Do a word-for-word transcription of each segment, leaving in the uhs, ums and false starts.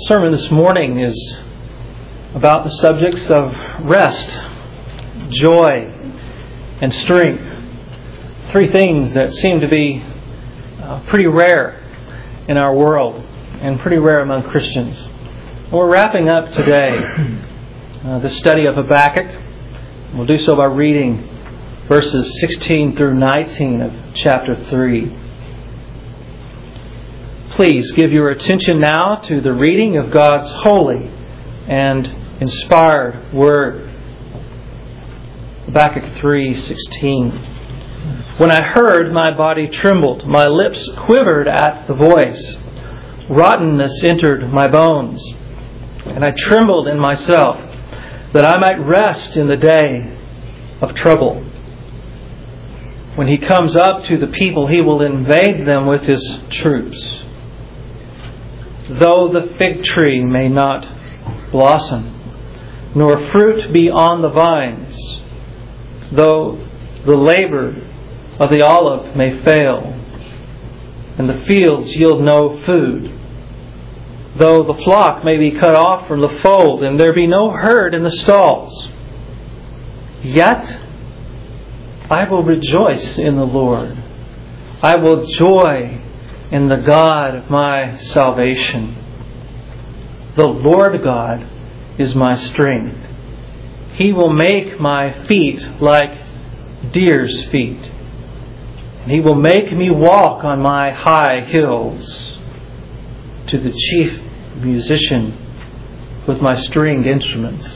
sermon this morning is about the subjects of rest, joy, and strength. Three things that seem to be uh, pretty rare in our world and pretty rare among Christians. And we're wrapping up today uh, the study of Habakkuk. We'll do so by reading verses sixteen through nineteen of chapter three. Please give your attention now to the reading of God's holy and inspired Word. Habakkuk three sixteen. When I heard, my body trembled, my lips quivered at the voice. Rottenness entered my bones, and I trembled in myself, that I might rest in the day of trouble. When he comes up to the people, he will invade them with his troops. Though the fig tree may not blossom, nor fruit be on the vines, though the labor of the olive may fail, and the fields yield no food, though the flock may be cut off from the fold, and there be no herd in the stalls, yet I will rejoice in the Lord. I will joy in the God of my salvation. The Lord God is my strength. He will make my feet like deer's feet, and He will make me walk on my high hills. To the chief musician with my stringed instruments.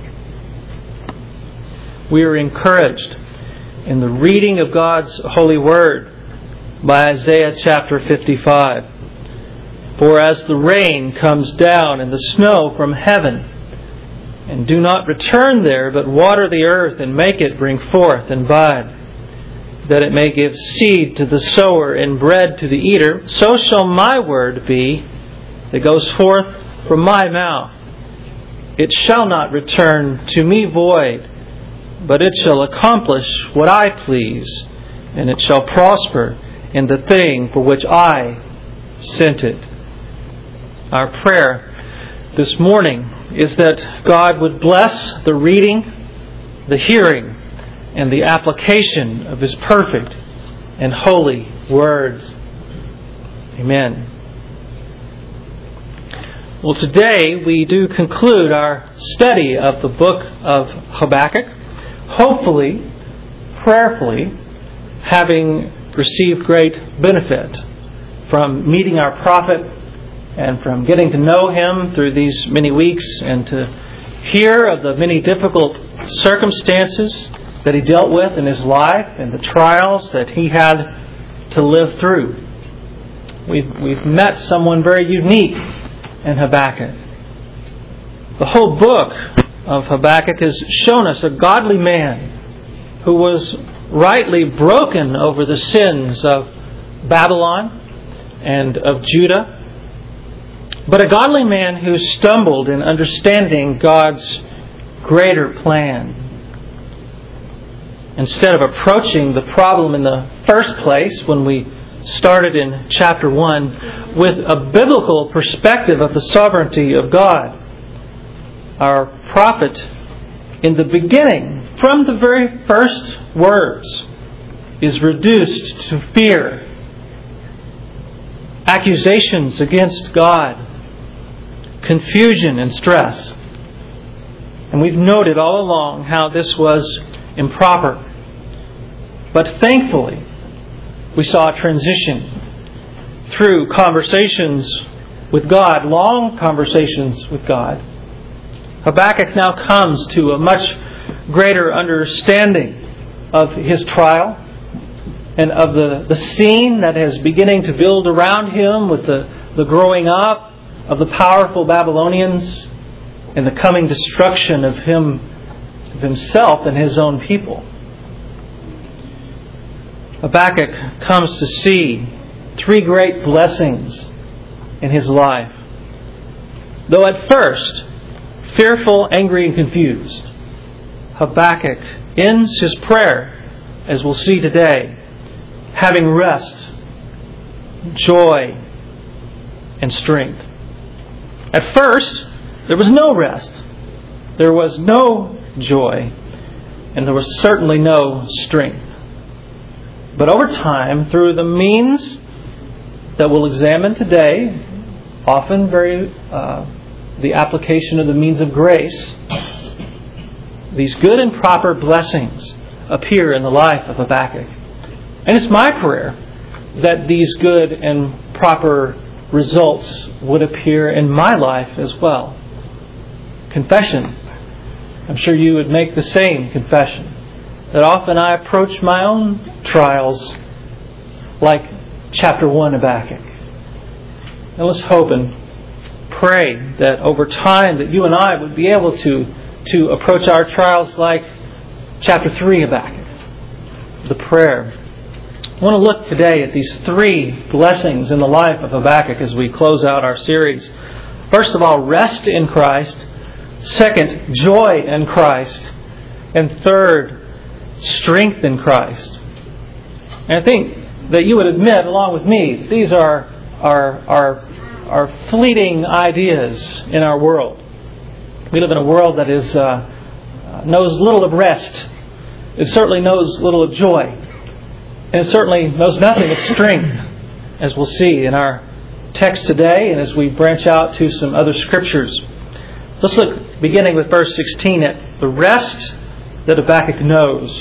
We are encouraged in the reading of God's holy word by Isaiah chapter fifty-five. For as the rain comes down and the snow from heaven, and do not return there, but water the earth and make it bring forth and bud, that it may give seed to the sower and bread to the eater, so shall my word be that goes forth from my mouth. It shall not return to me void, but it shall accomplish what I please, and it shall prosper in the thing for which I sent it. Our prayer this morning is that God would bless the reading, the hearing, and the application of His perfect and holy words. Amen. Well, today we do conclude our study of the book of Habakkuk, hopefully, prayerfully, having received great benefit from meeting our prophet and from getting to know him through these many weeks and to hear of the many difficult circumstances that he dealt with in his life and the trials that he had to live through. We've, we've met someone very unique in Habakkuk. The whole book of Habakkuk has shown us a godly man who was rightly broken over the sins of Babylon and of Judah, but a godly man who stumbled in understanding God's greater plan. Instead of approaching the problem in the first place when we started in chapter one with a biblical perspective of the sovereignty of God, our prophet in the beginning, from the very first words, is reduced to fear, accusations against God, confusion and stress. And we've noted all along how this was improper. But thankfully, we saw a transition through conversations with God, long conversations with God. Habakkuk now comes to a much greater understanding of his trial and of the, the scene that is beginning to build around him with the, the growing up of the powerful Babylonians and the coming destruction of him, of himself and his own people. Habakkuk comes to see three great blessings in his life. Though at first fearful, angry, and confused, Habakkuk ends his prayer, as we'll see today, having rest, joy, and strength. At first, there was no rest. There was no joy. And there was certainly no strength. But over time, through the means that we'll examine today, often very uh, the application of the means of grace, these good and proper blessings appear in the life of Habakkuk. And it's my prayer that these good and proper results would appear in my life as well. Confession. I'm sure you would make the same confession. That often I approach my own trials like chapter one of Habakkuk. And let's hope and pray that over time that you and I would be able to, to approach our trials like chapter three of Habakkuk, the prayer. I want to look today at these three blessings in the life of Habakkuk as we close out our series. First of all, rest in Christ. Second, joy in Christ. And third, strength in Christ. And I think that you would admit, along with me, these are, are, are, are fleeting ideas in our world. We live in a world that is uh, knows little of rest. It certainly knows little of joy. And it certainly knows nothing of strength, as we'll see in our text today and as we branch out to some other scriptures. Let's look, beginning with verse sixteen, at the rest that Habakkuk knows.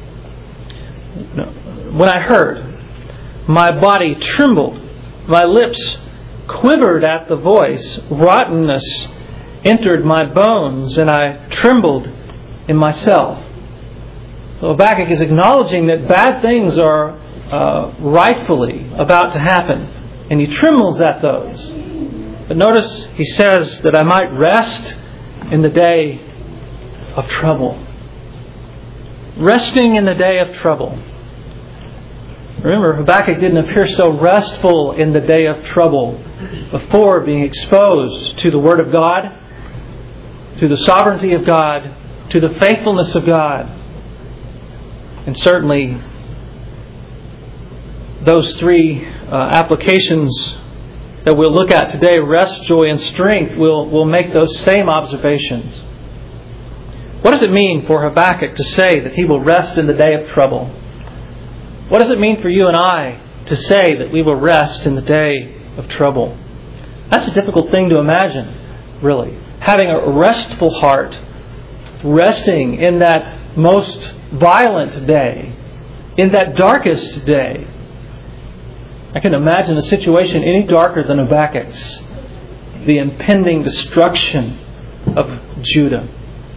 When I heard, my body trembled, my lips quivered at the voice, rottenness entered my bones, and I trembled in myself. So Habakkuk is acknowledging that bad things are uh, rightfully about to happen, and he trembles at those. But notice he says that I might rest in the day of trouble. Resting in the day of trouble. Remember, Habakkuk didn't appear so restful in the day of trouble before being exposed to the Word of God, to the sovereignty of God, to the faithfulness of God. And certainly, those three uh, applications that we'll look at today, rest, joy, and strength, will will make those same observations. What does it mean for Habakkuk to say that he will rest in the day of trouble? What does it mean for you and I to say that we will rest in the day of trouble? That's a difficult thing to imagine, really. Having a restful heart, resting in that most violent day, in that darkest day. I can imagine a situation any darker than Habakkuk's, the impending destruction of Judah.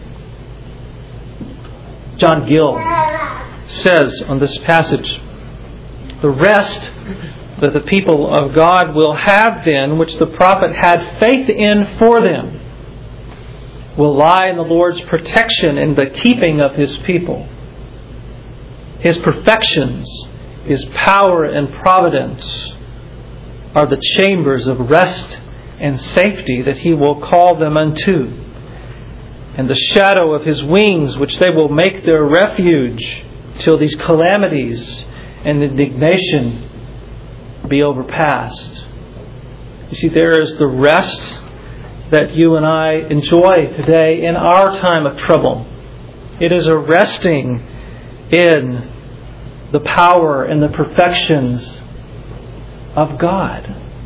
John Gill says on this passage, the rest that the people of God will have then, which the prophet had faith in for them, will lie in the Lord's protection and the keeping of His people. His perfections, His power and providence are the chambers of rest and safety that He will call them unto. And the shadow of His wings, which they will make their refuge till these calamities and indignation be overpassed. You see, there is the rest that you and I enjoy today in our time of trouble. It is a resting in the power and the perfections of God.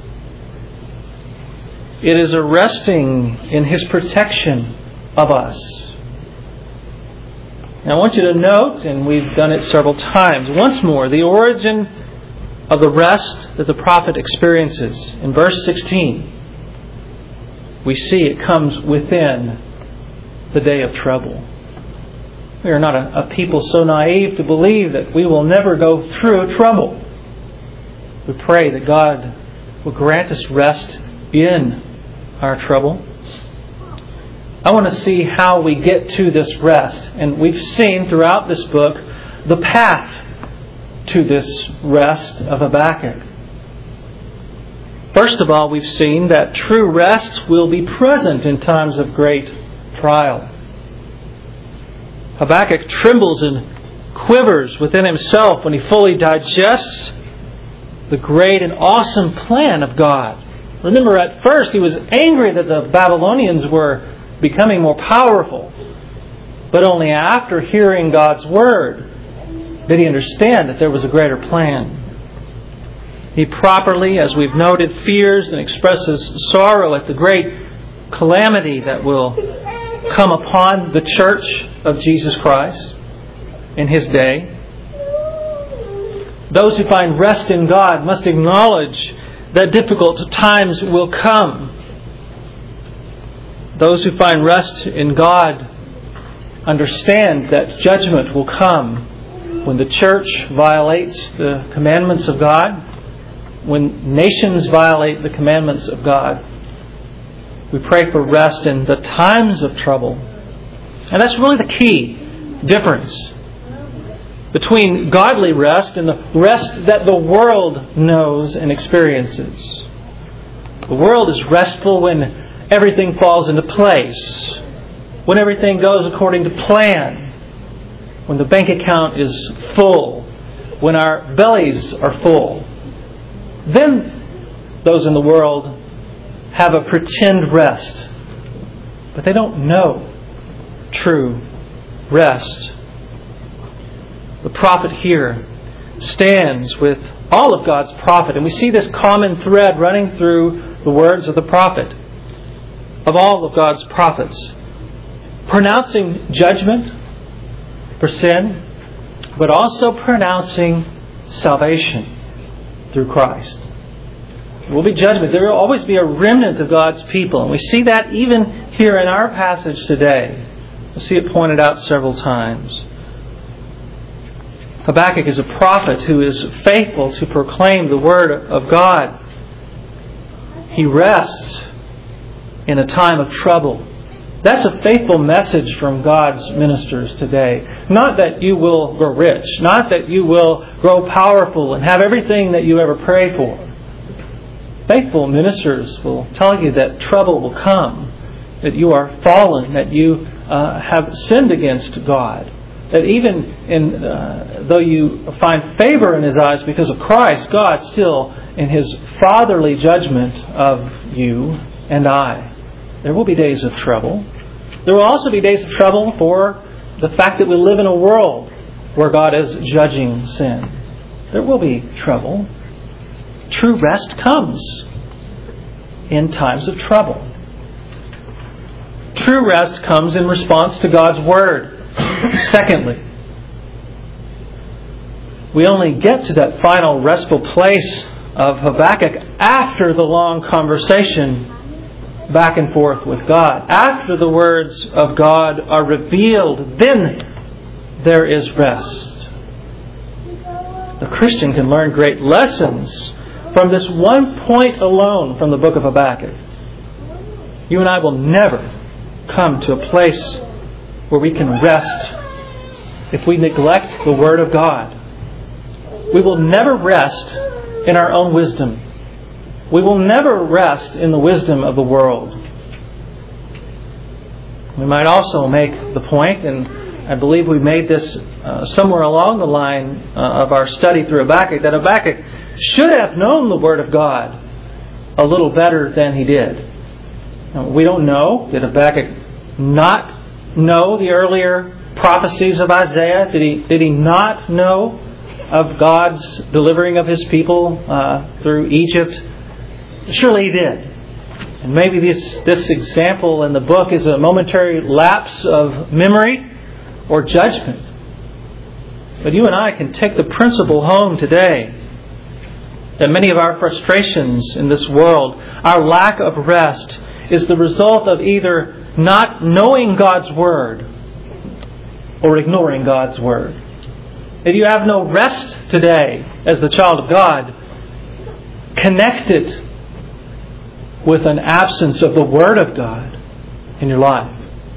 It is a resting in His protection of us. Now I want you to note, and we've done it several times, once more, the origin of the rest that the prophet experiences. In verse sixteen, we see it comes within the day of trouble. We are not a, a people so naive to believe that we will never go through trouble. We pray that God will grant us rest in our trouble. I want to see how we get to this rest. And we've seen throughout this book the path to this rest of Habakkuk. First of all, we've seen that true rest will be present in times of great trial. Habakkuk trembles and quivers within himself when he fully digests the great and awesome plan of God Remember, at first he was angry that the Babylonians were becoming more powerful. But only after hearing God's Word did he understand that there was a greater plan. He properly, as we've noted, fears and expresses sorrow at the great calamity that will come upon the church of Jesus Christ in His day. Those who find rest in God must acknowledge that difficult times will come. Those who find rest in God understand that judgment will come when the church violates the commandments of God, when nations violate the commandments of God. We pray for rest in the times of trouble. And that's really the key difference between godly rest and the rest that the world knows and experiences. The world is restful when everything falls into place, when everything goes according to plan, when the bank account is full, when our bellies are full. Then those in the world have a pretend rest, but they don't know true rest. The prophet here stands with all of God's prophet, and we see this common thread running through the words of the prophet, of all of God's prophets, pronouncing judgment for sin, but also pronouncing salvation through Christ. There will be judgment. There will always be a remnant of God's people. And we see that even here in our passage today. We'll see it pointed out several times. Habakkuk is a prophet who is faithful to proclaim the Word of God. He rests in a time of trouble. That's a faithful message from God's ministers today. Not that you will grow rich. Not that you will grow powerful and have everything that you ever pray for. Faithful ministers will tell you that trouble will come, that you are fallen, that you uh, have sinned against God, that even in, uh, though you find favor in His eyes because of Christ, God still, in His fatherly judgment of you and I, there will be days of trouble. There will also be days of trouble for the fact that we live in a world where God is judging sin. There will be trouble. True rest comes in times of trouble. True rest comes in response to God's Word. Secondly, we only get to that final restful place of Habakkuk after the long conversation back and forth with God. After the words of God are revealed, then there is rest. The Christian can learn great lessons from this one point alone from the book of Habakkuk. You and I will never come to a place where we can rest if we neglect the Word of God. We will never rest in our own wisdom. We will never rest in the wisdom of the world. We might also make the point, and I believe we made this uh, somewhere along the line uh, of our study through Habakkuk, that Habakkuk should have known the Word of God a little better than he did. Now, we don't know. Did Habakkuk not know the earlier prophecies of Isaiah? Did he, did he not know of God's delivering of His people uh, through Egypt? Surely he did. And maybe this, this example in the book is a momentary lapse of memory or judgment. But you and I can take the principle home today that many of our frustrations in this world, our lack of rest, is the result of either not knowing God's Word or ignoring God's Word. If you have no rest today as the child of God, connect it with an absence of the Word of God in your life.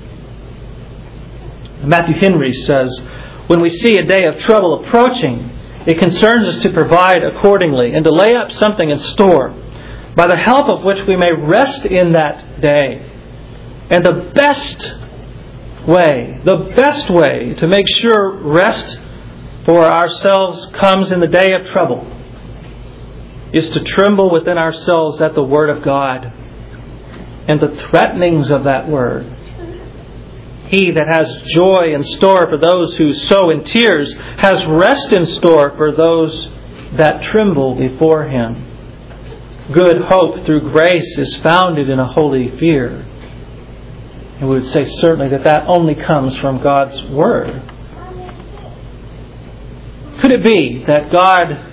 Matthew Henry says, when we see a day of trouble approaching, it concerns us to provide accordingly and to lay up something in store, by the help of which we may rest in that day. And the best way, the best way to make sure rest for ourselves comes in the day of trouble is to tremble within ourselves at the Word of God and the threatenings of that Word. He that has joy in store for those who sow in tears has rest in store for those that tremble before Him. Good hope through grace is founded in a holy fear. And we would say certainly that that only comes from God's Word. Could it be that God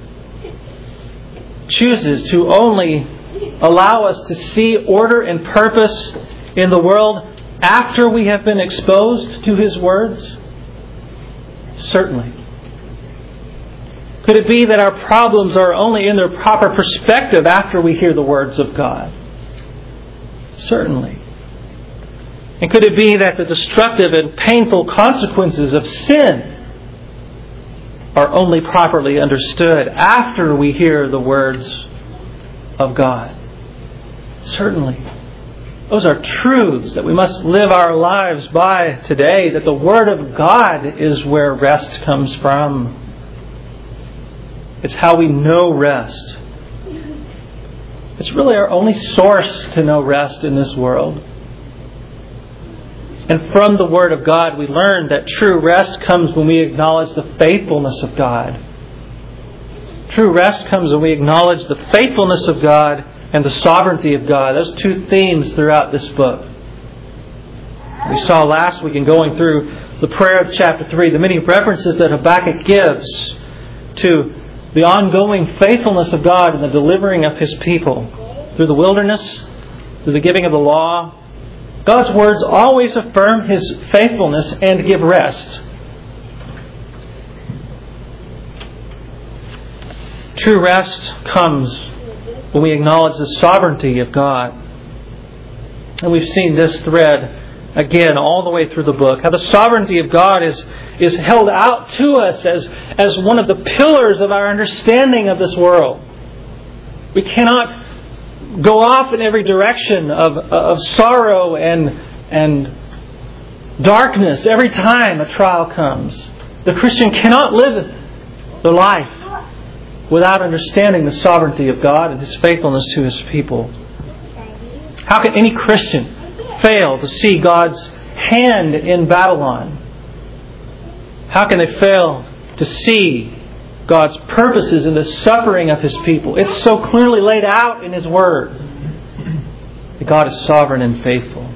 chooses to only allow us to see order and purpose in the world after we have been exposed to His words? Certainly. Could it be that our problems are only in their proper perspective after we hear the words of God? Certainly. And could it be that the destructive and painful consequences of sin are only properly understood after we hear the words of God? Certainly. Those are truths that we must live our lives by today, that the Word of God is where rest comes from. It's how we know rest. It's really our only source to know rest in this world. And from the Word of God we learn that true rest comes when we acknowledge the faithfulness of God. True rest comes when we acknowledge the faithfulness of God and the sovereignty of God. Those two themes throughout this book. We saw last week in going through the prayer of chapter three, the many references that Habakkuk gives to the ongoing faithfulness of God in the delivering of His people through the wilderness, through the giving of the law. God's words always affirm His faithfulness and give rest. True rest comes when we acknowledge the sovereignty of God. And we've seen this thread again all the way through the book. How the sovereignty of God is, is held out to us as, as one of the pillars of our understanding of this world. We cannot go off in every direction of, of sorrow and, and darkness every time a trial comes. The Christian cannot live the life without understanding the sovereignty of God and His faithfulness to His people. How can any Christian fail to see God's hand in Babylon? How can they fail to see God's purposes in the suffering of His people? It's so clearly laid out in His Word that God is sovereign and faithful.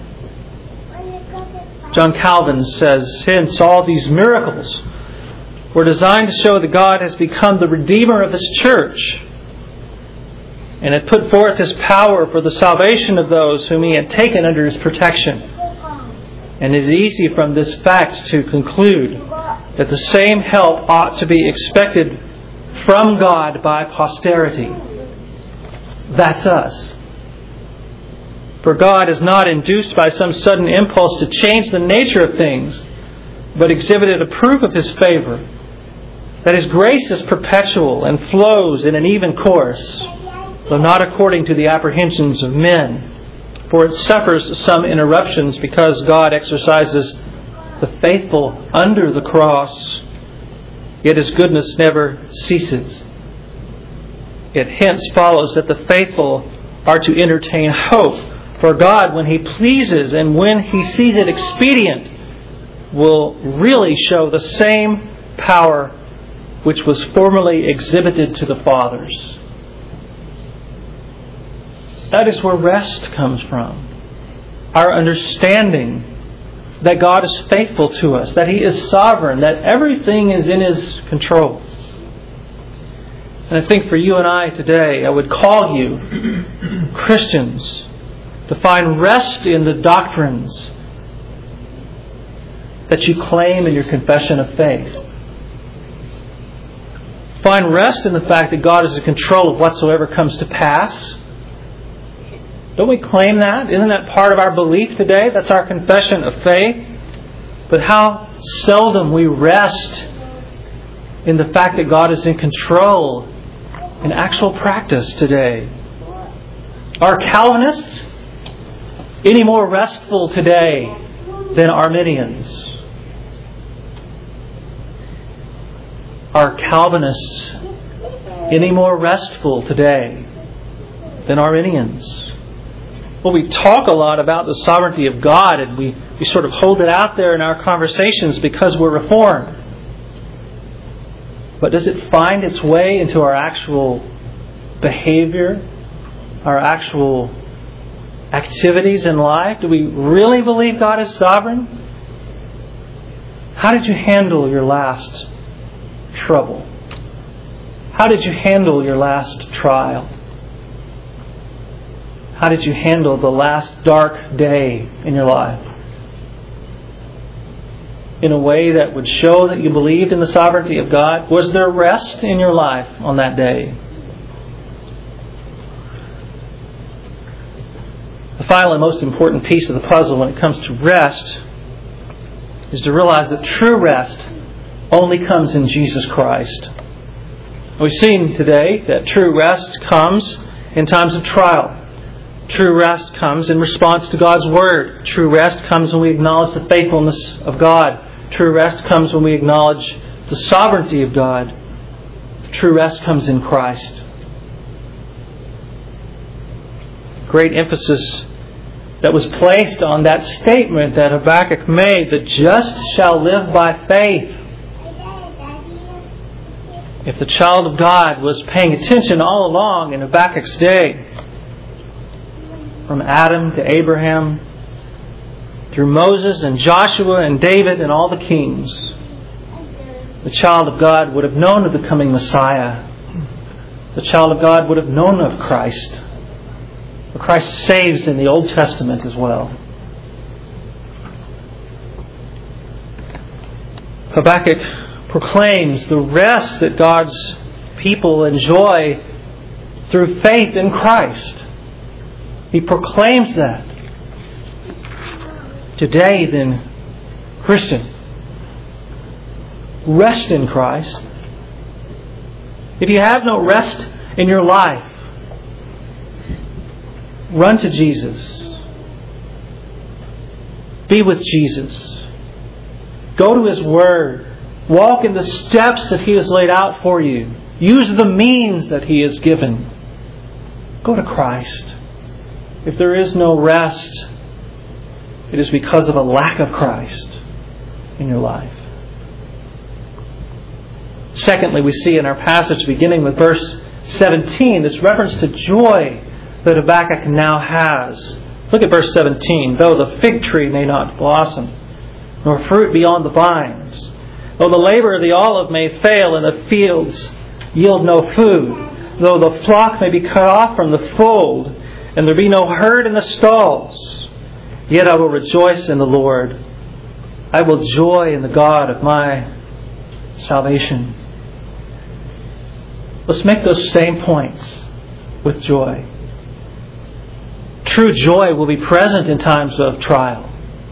John Calvin says, hence all these miracles were designed to show that God has become the Redeemer of His church and had put forth His power for the salvation of those whom He had taken under His protection. And it is easy from this fact to conclude that the same help ought to be expected from God by posterity. That's us. For God is not induced by some sudden impulse to change the nature of things, but exhibited a proof of His favor, that His grace is perpetual and flows in an even course, though not according to the apprehensions of men. For it suffers some interruptions because God exercises the faithful under the cross, yet His goodness never ceases. It hence follows that the faithful are to entertain hope, for God, when He pleases and when He sees it expedient, will really show the same power which was formerly exhibited to the fathers. That is where rest comes from. Our understanding that God is faithful to us, that He is sovereign, that everything is in His control. And I think for you and I today, I would call you, Christians, to find rest in the doctrines that you claim in your confession of faith. Find rest in the fact that God is in control of whatsoever comes to pass. Don't we claim that? Isn't that part of our belief today? That's our confession of faith. But how seldom we rest in the fact that God is in control in actual practice today. Are Calvinists any more restful today than Arminians? Are Calvinists any more restful today than Arminians? Well, we talk a lot about the sovereignty of God, and we, we sort of hold it out there in our conversations because we're Reformed. But does it find its way into our actual behavior, our actual activities in life? Do we really believe God is sovereign? How did you handle your last trouble? How did you handle your last trial? How did you handle the last dark day in your life? In a way that would show that you believed in the sovereignty of God? Was there rest in your life on that day? The final and most important piece of the puzzle when it comes to rest is to realize that true rest only comes in Jesus Christ. We've seen today that true rest comes in times of trial. True rest comes in response to God's Word. True rest comes when we acknowledge the faithfulness of God. True rest comes when we acknowledge the sovereignty of God. True rest comes in Christ. Great emphasis that was placed on that statement that Habakkuk made, the just shall live by faith. If the child of God was paying attention all along in Habakkuk's day, from Adam to Abraham, through Moses and Joshua and David and all the kings, the child of God would have known of the coming Messiah. The child of God would have known of Christ. But Christ saves in the Old Testament as well. Habakkuk proclaims the rest that God's people enjoy through faith in Christ. He proclaims that. Today, then, Christian, rest in Christ. If you have no rest in your life, run to Jesus. Be with Jesus. Go to His Word. Walk in the steps that He has laid out for you. Use the means that He has given. Go to Christ. If there is no rest, it is because of a lack of Christ in your life. Secondly, we see in our passage beginning with verse seventeen this reference to joy that Habakkuk now has. Look at verse seventeen. Though the fig tree may not blossom, nor fruit be on the vines, though the labor of the olive may fail and the fields yield no food, though the flock may be cut off from the fold, and there be no herd in the stalls, yet I will rejoice in the Lord. I will joy in the God of my salvation. Let's make those same points with joy. True joy will be present in times of trial.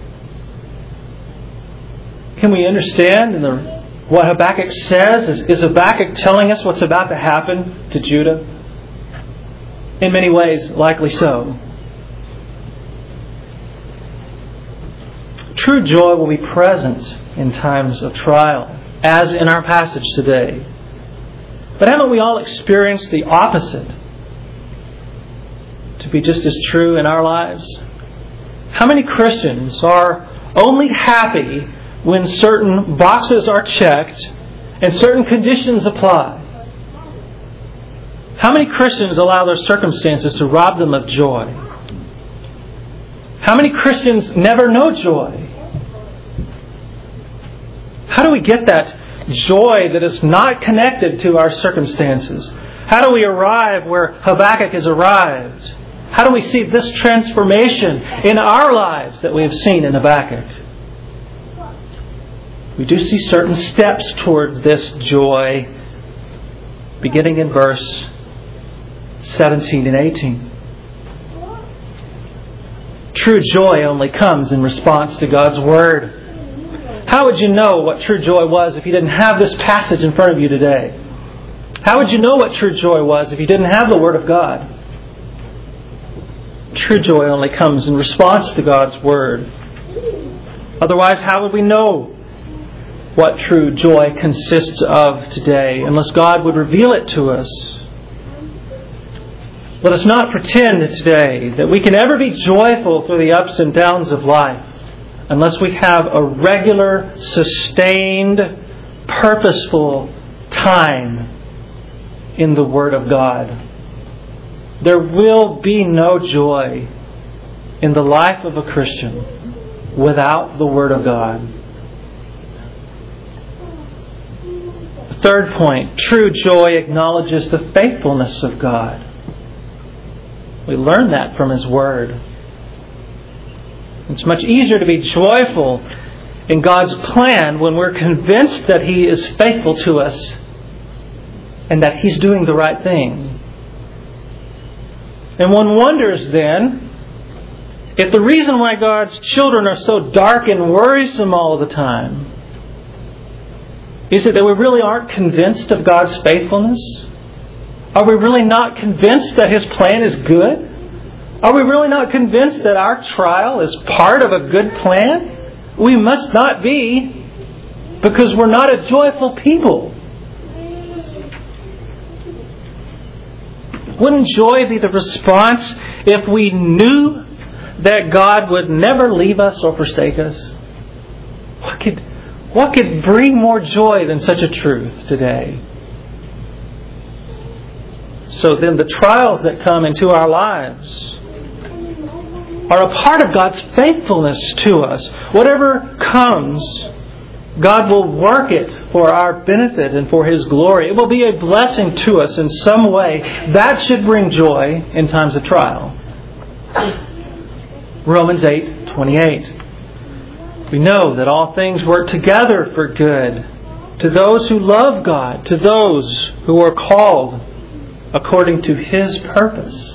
Can we understand in the, what Habakkuk says? Is, is Habakkuk telling us what's about to happen to Judah? In many ways, likely so. True joy will be present in times of trial, as in our passage today. But haven't we all experienced the opposite to be just as true in our lives? How many Christians are only happy when certain boxes are checked and certain conditions apply? How many Christians allow their circumstances to rob them of joy? How many Christians never know joy? How do we get that joy that is not connected to our circumstances? How do we arrive where Habakkuk has arrived? How do we see this transformation in our lives that we have seen in Habakkuk? We do see certain steps towards this joy beginning in verse seventeen and eighteen. True joy only comes in response to God's Word. How would you know what true joy was if you didn't have this passage in front of you today? How would you know what true joy was if you didn't have the Word of God? True joy only comes in response to God's Word. Otherwise, how would we know what true joy consists of today, unless God would reveal it to us. Let us not pretend today that we can ever be joyful through the ups and downs of life unless we have a regular, sustained, purposeful time in the Word of God. There will be no joy in the life of a Christian without the Word of God. The third point, true joy acknowledges the faithfulness of God. We learn that from His Word. It's much easier to be joyful in God's plan when we're convinced that He is faithful to us and that He's doing the right thing. And one wonders then, if the reason why God's children are so dark and worrisome all the time, is it that we really aren't convinced of God's faithfulness? Are we really not convinced that His plan is good? Are we really not convinced that our trial is part of a good plan? We must not be, because we're not a joyful people. Wouldn't joy be the response if we knew that God would never leave us or forsake us? What could, what could bring more joy than such a truth today? So then the trials that come into our lives are a part of God's faithfulness to us. Whatever comes, God will work it for our benefit and for His glory. It will be a blessing to us in some way. That should bring joy in times of trial. Romans eight twenty-eight. We know that all things work together for good to those who love God, to those who are called according to His purpose.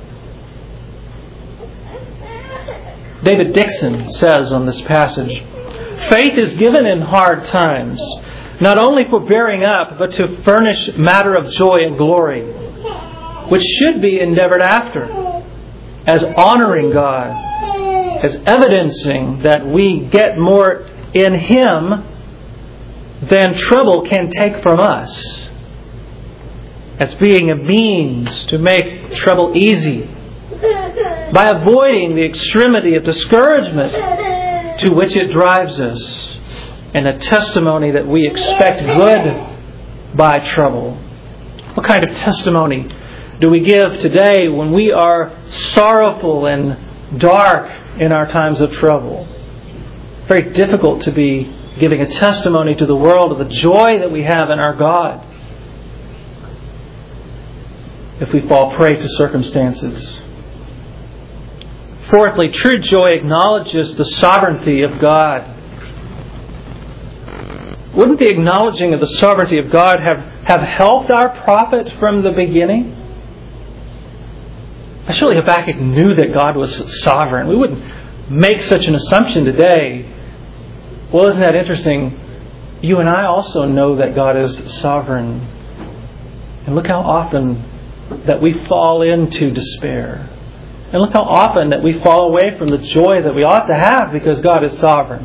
David Dixon says on this passage, faith is given in hard times, not only for bearing up, but to furnish matter of joy and glory, which should be endeavored after, as honoring God, as evidencing that we get more in Him than trouble can take from us, as being a means to make trouble easy, by avoiding the extremity of discouragement to which it drives us, and a testimony that we expect good by trouble. What kind of testimony do we give today when we are sorrowful and dark in our times of trouble? Very difficult to be giving a testimony to the world of the joy that we have in our God if we fall prey to circumstances. Fourthly, true joy acknowledges the sovereignty of God. Wouldn't the acknowledging of the sovereignty of God have, have helped our prophet from the beginning? Surely Habakkuk knew that God was sovereign. We wouldn't make such an assumption today. Well, isn't that interesting? You and I also know that God is sovereign. And look how often that we fall into despair. And look how often that we fall away from the joy that we ought to have because God is sovereign.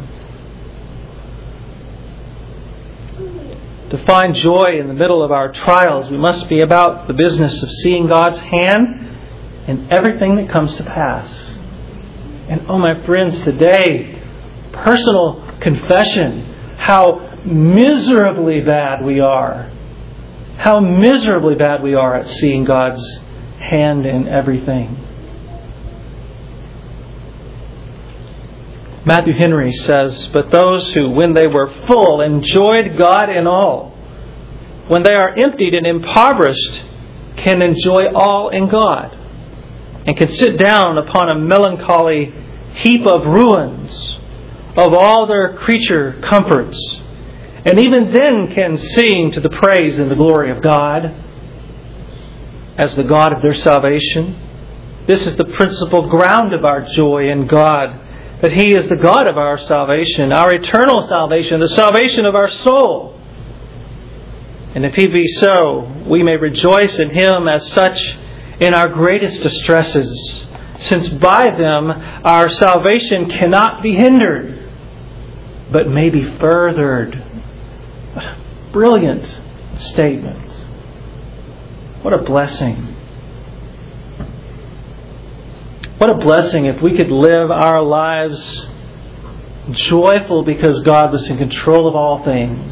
To find joy in the middle of our trials, we must be about the business of seeing God's hand in everything that comes to pass. And oh my friends, today, personal confession, how miserably bad we are. How miserably bad we are at seeing God's hand in everything. Matthew Henry says, but those who, when they were full, enjoyed God in all, when they are emptied and impoverished, can enjoy all in God, and can sit down upon a melancholy heap of ruins of all their creature comforts, and even then can sing to the praise and the glory of God as the God of their salvation. This is the principal ground of our joy in God, that He is the God of our salvation, our eternal salvation, the salvation of our soul. And if He be so, we may rejoice in Him as such in our greatest distresses, since by them our salvation cannot be hindered, but may be furthered brilliant statement. What a blessing. What a blessing if we could live our lives joyful because God was in control of all things.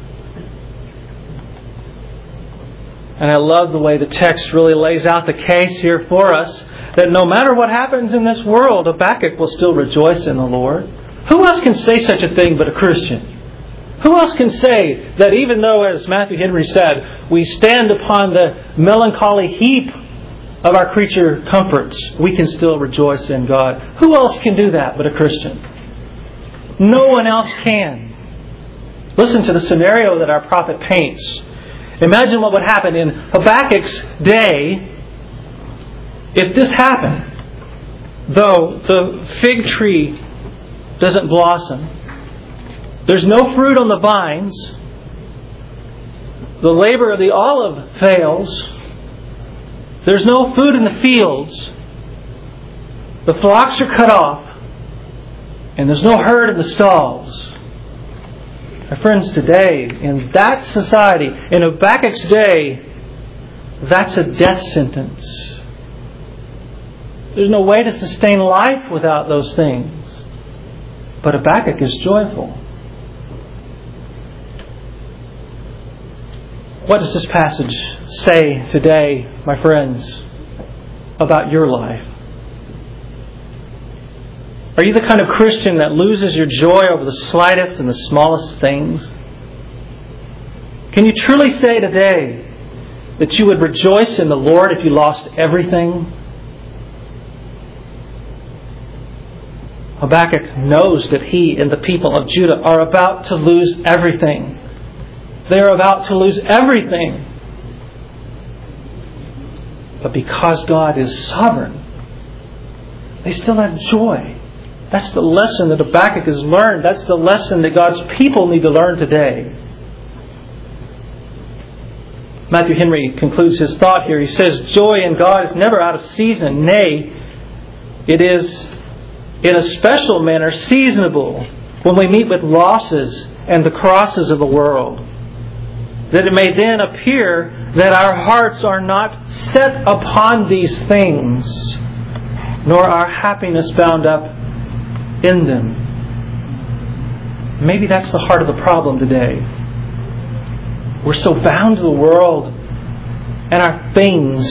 And I love the way the text really lays out the case here for us, that no matter what happens in this world, Habakkuk will still rejoice in the Lord. Who else can say such a thing but a Christian? Who else can say that even though, as Matthew Henry said, we stand upon the melancholy heap of our creature comforts, we can still rejoice in God? Who else can do that but a Christian? No one else can. Listen to the scenario that our prophet paints. Imagine what would happen in Habakkuk's day if this happened. Though the fig tree doesn't blossom, there's no fruit on the vines, the labor of the olive fails, there's no food in the fields, the flocks are cut off, and there's no herd in the stalls. My friends, today, in that society, in Habakkuk's day, that's a death sentence. There's no way to sustain life without those things. But Habakkuk is joyful. What does this passage say today, my friends, about your life? Are you the kind of Christian that loses your joy over the slightest and the smallest things? Can you truly say today that you would rejoice in the Lord if you lost everything? Habakkuk knows that he and the people of Judah are about to lose everything. They are about to lose everything. But because God is sovereign, they still have joy. That's the lesson that Habakkuk has learned. That's the lesson that God's people need to learn today. Matthew Henry concludes his thought here. He says, joy in God is never out of season. Nay, it is in a special manner seasonable when we meet with losses and the crosses of the world. That it may then appear that our hearts are not set upon these things, nor our happiness bound up in them. Maybe that's the heart of the problem today. We're so bound to the world and our things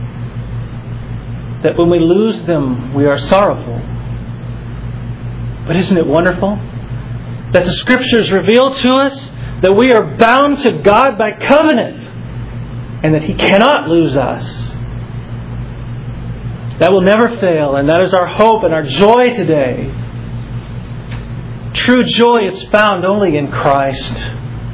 that when we lose them, we are sorrowful. But isn't it wonderful that the Scriptures reveal to us that we are bound to God by covenant and that He cannot lose us? That will never fail, and that is our hope and our joy today. True joy is found only in Christ.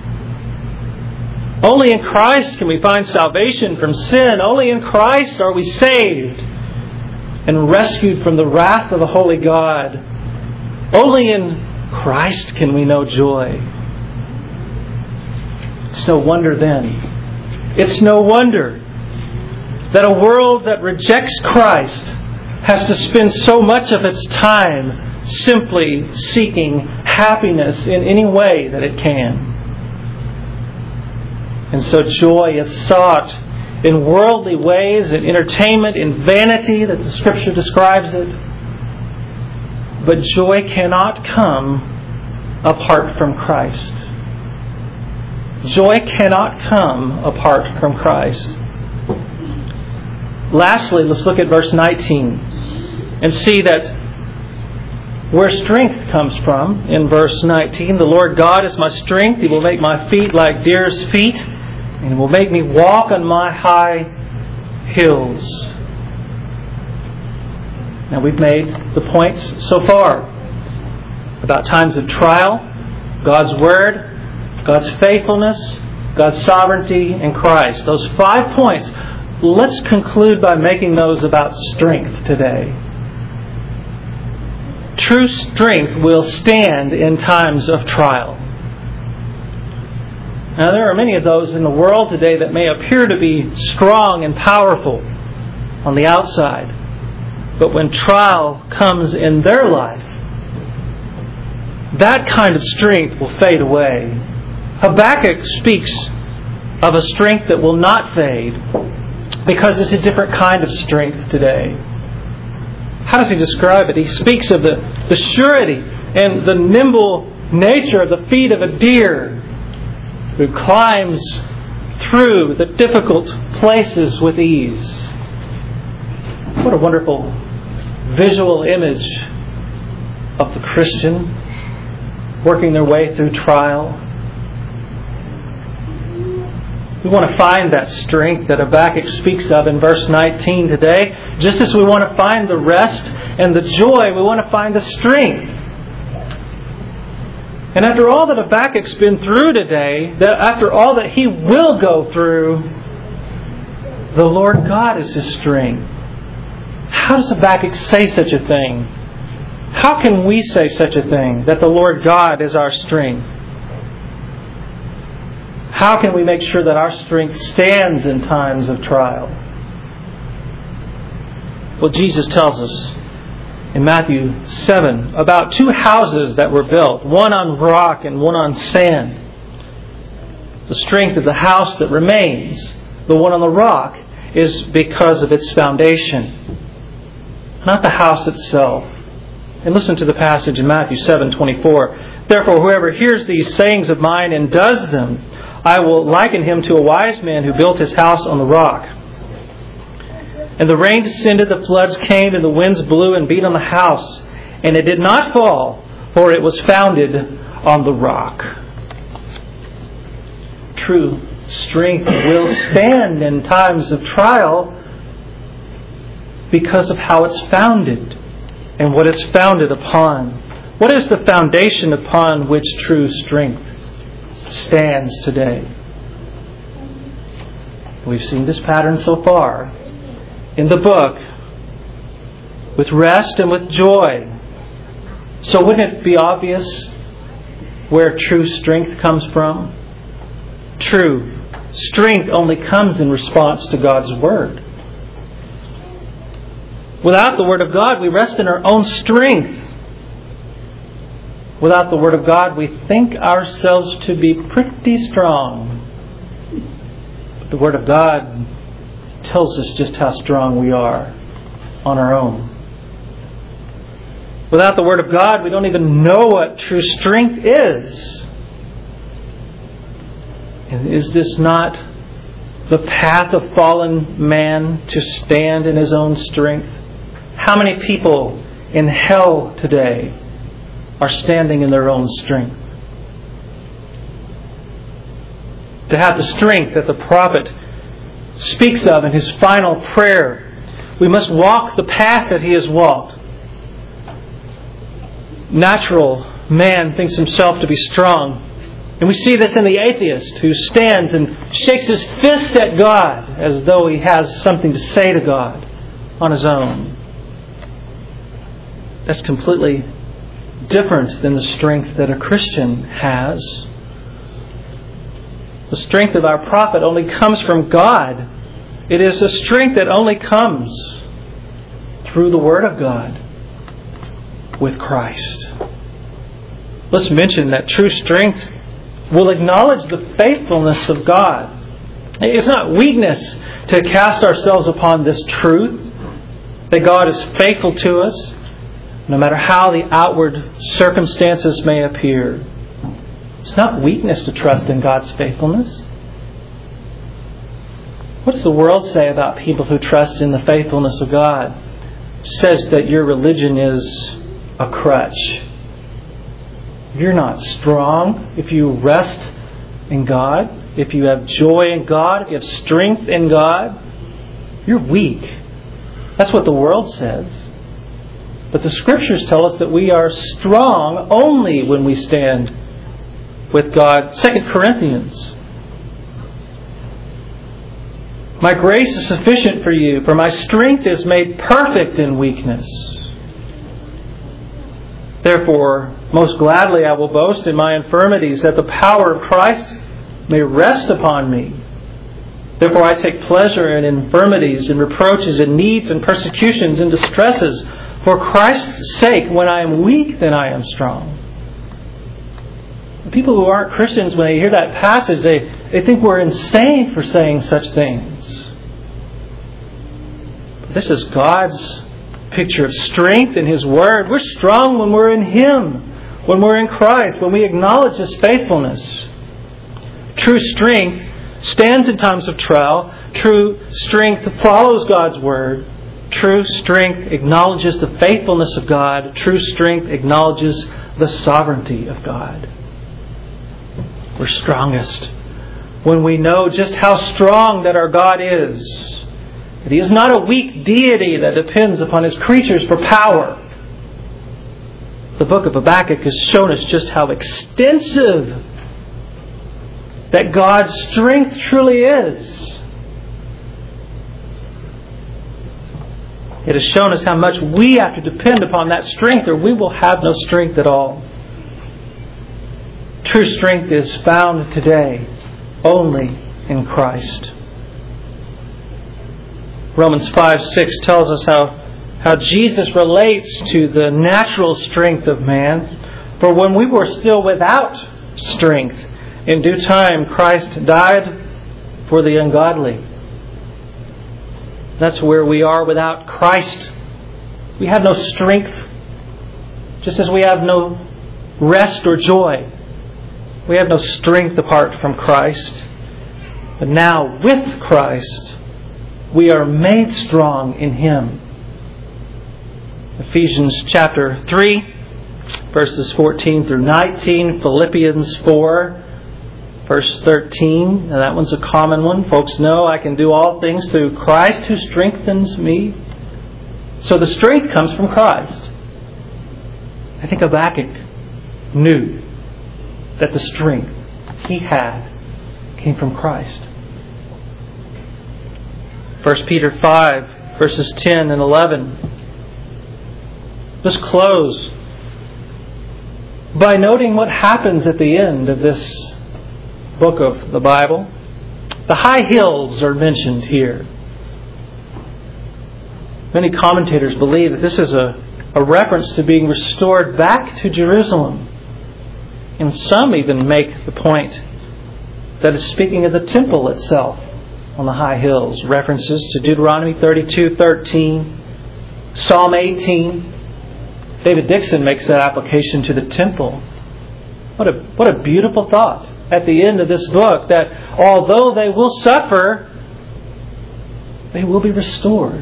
Only in Christ can we find salvation from sin. Only in Christ are we saved and rescued from the wrath of the holy God. Only in Christ can we know joy. It's no wonder then, it's no wonder that a world that rejects Christ has to spend so much of its time simply seeking happiness in any way that it can. And so joy is sought in worldly ways, in entertainment, in vanity, that the Scripture describes it. But joy cannot come apart from Christ. Joy cannot come apart from Christ. Lastly, let's look at verse nineteen and see that where strength comes from. In verse nineteen, the Lord God is my strength. He will make my feet like deer's feet, and will make me walk on my high hills. Now, we've made the points so far about times of trial, God's Word, God's faithfulness, God's sovereignty, and Christ. Those five points. Let's conclude by making those about strength today. True strength will stand in times of trial. Now, there are many of those in the world today that may appear to be strong and powerful on the outside. But when trial comes in their life, that kind of strength will fade away. Habakkuk speaks of a strength that will not fade because it's a different kind of strength today. How does he describe it? He speaks of the, the surety and the nimble nature of the feet of a deer who climbs through the difficult places with ease. What a wonderful visual image of the Christian working their way through trial. We want to find that strength that Habakkuk speaks of in verse nineteen today. Just as we want to find the rest and the joy, we want to find the strength. And after all that Habakkuk's been through today, that after all that he will go through, the Lord God is his strength. How does Habakkuk say such a thing? How can we say such a thing, that the Lord God is our strength? How can we make sure that our strength stands in times of trial? Well, Jesus tells us in Matthew seven about two houses that were built, one on rock and one on sand. The strength of the house that remains, the one on the rock, is because of its foundation, not the house itself. And listen to the passage in Matthew seven twenty-four. Therefore, whoever hears these sayings of mine and does them, I will liken him to a wise man who built his house on the rock. And the rain descended, the floods came, and the winds blew and beat on the house. And it did not fall, for it was founded on the rock. True strength will stand in times of trial because of how it's founded and what it's founded upon. What is the foundation upon which true strength stands today? We've seen this pattern so far in the book, with rest and with joy. So wouldn't it be obvious where true strength comes from? True strength only comes in response to God's Word. Without the Word of God, we rest in our own strength. Without the Word of God, we think ourselves to be pretty strong. But the Word of God tells us just how strong we are on our own. Without the Word of God, we don't even know what true strength is. And is this not the path of fallen man to stand in his own strength? How many people in hell today are standing in their own strength? To have the strength that the prophet speaks of in his final prayer, we must walk the path that he has walked. Natural man thinks himself to be strong. And we see this in the atheist who stands and shakes his fist at God as though he has something to say to God on his own. That's completely different than the strength that a Christian has. The strength of our prophet only comes from God. It is a strength that only comes through the Word of God with Christ. Let's mention that true strength will acknowledge the faithfulness of God. It's not weakness to cast ourselves upon this truth, that God is faithful to us, no matter how the outward circumstances may appear. It's not weakness to trust in God's faithfulness. What does the world say about people who trust in the faithfulness of God? It says that your religion is a crutch. You're not strong if you rest in God, if you have joy in God, if you have strength in God. You're weak. That's what the world says. But the Scriptures tell us that we are strong only when we stand with God. Second Corinthians. My grace is sufficient for you, for my strength is made perfect in weakness. Therefore, most gladly I will boast in my infirmities, that the power of Christ may rest upon me. Therefore I take pleasure in infirmities, in reproaches, in needs, and persecutions, and distresses. For Christ's sake, when I am weak, then I am strong. The people who aren't Christians, when they hear that passage, they, they think we're insane for saying such things. But this is God's picture of strength in His Word. We're strong when we're in Him, when we're in Christ, when we acknowledge His faithfulness. True strength stands in times of trial. True strength follows God's Word. True strength acknowledges the faithfulness of God. True strength acknowledges the sovereignty of God. We're strongest when we know just how strong that our God is. That He is not a weak deity that depends upon His creatures for power. The book of Habakkuk has shown us just how extensive that God's strength truly is. It has shown us how much we have to depend upon that strength, or we will have no strength at all. True strength is found today only in Christ. Romans five six tells us how, how Jesus relates to the natural strength of man. For when we were still without strength, in due time Christ died for the ungodly. That's where we are without Christ. We have no strength, just as we have no rest or joy. We have no strength apart from Christ. But now, with Christ, we are made strong in Him. Ephesians chapter three, verses fourteen through nineteen. Philippians four, verse thirteen. Now that one's a common one. Folks know I can do all things through Christ who strengthens me. So the strength comes from Christ. I think Habakkuk knew that the strength he had came from Christ. First Peter five, verses ten and eleven. Let's close by noting what happens at the end of this book of the Bible. The high hills are mentioned here. Many commentators believe that this is a, a reference to being restored back to Jerusalem. And some even make the point that it's speaking of the temple itself on the high hills. References to Deuteronomy thirty-two thirteen, Psalm eighteen. David Dixon makes that application to the temple. What a, what a beautiful thought at the end of this book, that although they will suffer, they will be restored.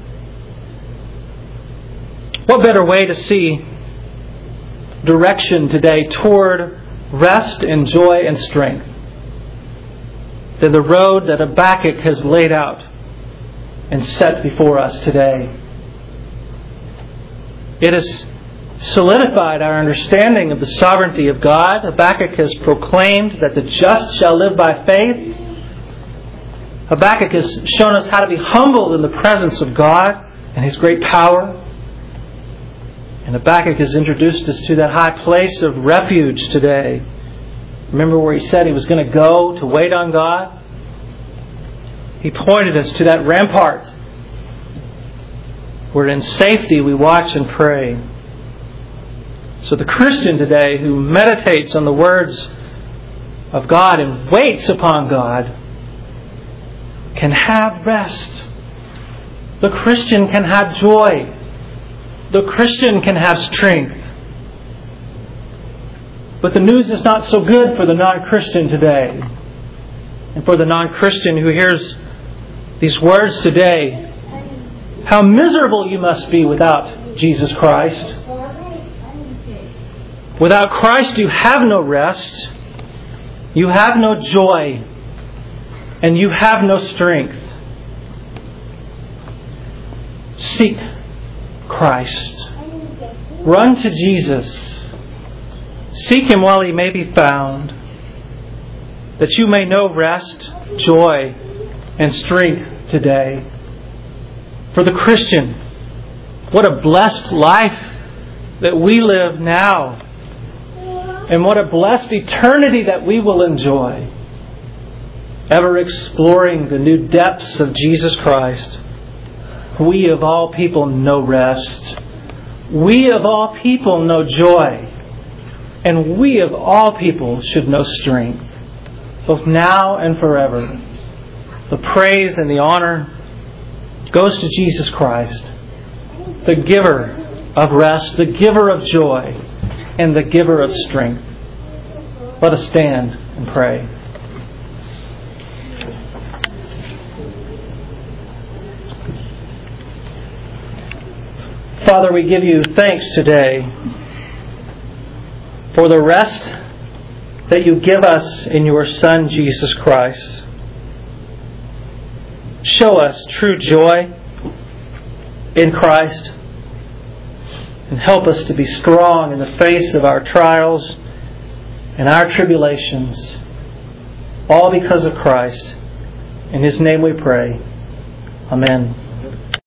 What better way to see direction today toward rest and joy and strength than the road that Habakkuk has laid out and set before us today? It has solidified our understanding of the sovereignty of God. Habakkuk has proclaimed that the just shall live by faith. Habakkuk has shown us how to be humbled in the presence of God and His great power. And Habakkuk has introduced us to that high place of refuge today. Remember where he said he was going to go to wait on God? He pointed us to that rampart where in safety we watch and pray. So the Christian today who meditates on the words of God and waits upon God can have rest. The Christian can have joy. The Christian can have strength. But the news is not so good for the non-Christian today. And for the non-Christian who hears these words today, how miserable you must be without Jesus Christ. Without Christ you have no rest, you have no joy, and you have no strength. Seek Christ. Run to Jesus. Seek Him while He may be found, that you may know rest, joy, and strength today. For the Christian, what a blessed life that we live now, and what a blessed eternity that we will enjoy, ever exploring the new depths of Jesus Christ. We of all people know rest. We of all people know joy. And we of all people should know strength, both now and forever. The praise and the honor goes to Jesus Christ, the giver of rest, the giver of joy, and the giver of strength. Let us stand and pray. Father, we give you thanks today for the rest that you give us in your Son, Jesus Christ. Show us true joy in Christ and help us to be strong in the face of our trials and our tribulations, all because of Christ. In His name we pray. Amen.